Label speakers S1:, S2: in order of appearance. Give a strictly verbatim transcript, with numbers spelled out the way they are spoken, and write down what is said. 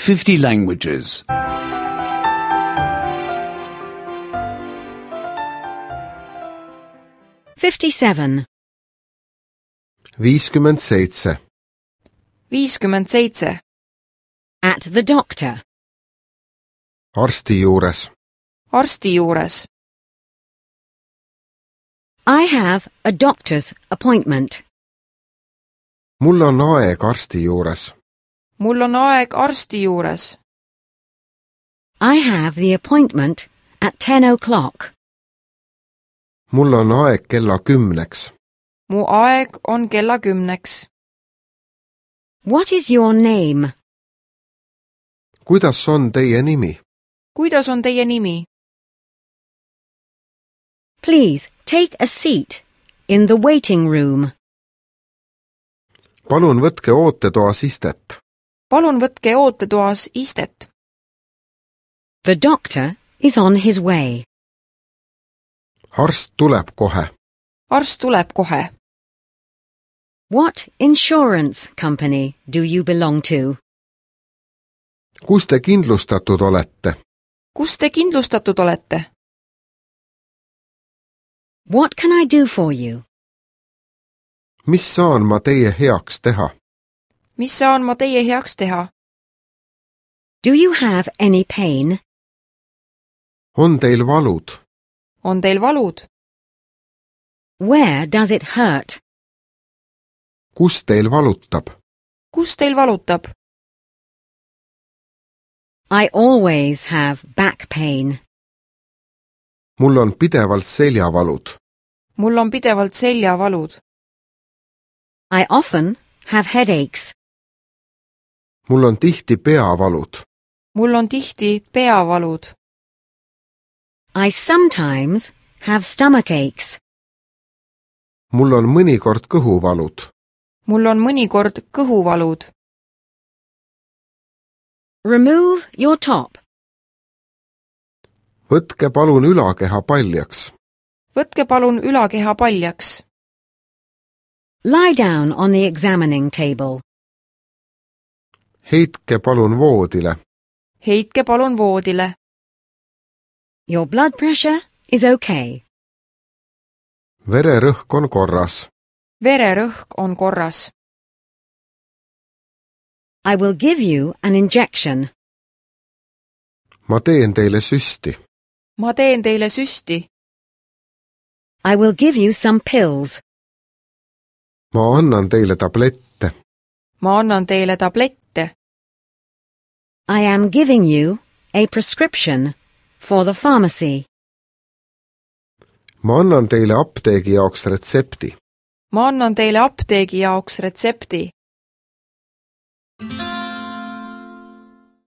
S1: fifty languages.
S2: fifty-seven.
S3: viiskümmend seitse.
S4: viiskümmend seitse.
S2: At the doctor.
S3: arsti juures.
S4: Arsti juures.
S2: I have a doctor's appointment.
S3: mul on aeg arsti juures.
S4: Mul on aeg arsti juures.
S2: I have the appointment at ten o'clock.
S3: mul on aeg kella kümneks.
S4: Mu aeg on kella kümneks.
S2: What is your name?
S3: kuidas on teie nimi?
S4: Kuidas on teie nimi?
S2: Please take a seat in the waiting room.
S3: palun võtke ootetoas istet.
S4: Palun võtke ootetoas istet.
S2: The doctor is on his way.
S3: arst tuleb kohe.
S4: Arst tuleb kohe.
S2: What insurance company do you belong to?
S3: kus te kindlustatud olete?
S4: Kus te kindlustatud olete?
S2: What can I do for you?
S3: mis saan ma teie heaks teha?
S4: Mis saan ma teie heaks teha?
S2: Do you have any pain?
S3: on teil valud?
S4: On teil valud?
S2: Where does it hurt?
S3: kus teil valutab?
S4: Kus teil valutab?
S2: I always have back pain.
S3: mul on pidevalt seljavalud.
S4: Mul on pidevalt seljavalud.
S2: I often have headaches.
S3: mul on tihti peavalud.
S4: Mul on tihti peavalud.
S2: I sometimes have stomach aches.
S3: mul on mõnikord kõhuvalud.
S4: Mul on mõnikord kõhuvalud.
S2: Remove your top.
S3: võtke palun ülakeha paljaks.
S4: Võtke palun ülakeha paljaks.
S2: Lie down on the examining table.
S3: heitke palun voodile.
S4: Heitke palun voodile.
S2: Your blood pressure is okay.
S3: vererõhk on korras.
S4: Vererõhk on korras.
S2: I will give you an injection.
S3: ma teen teile süsti.
S4: Ma teen teile süsti.
S2: I will give you some pills.
S3: ma annan teile tablette.
S4: Ma annan teile tablette.
S2: I am giving you a prescription for the pharmacy.
S3: ma annan teile apteegi jaoks retsepti.
S4: Ma annan teile apteegi jaoks retsepti.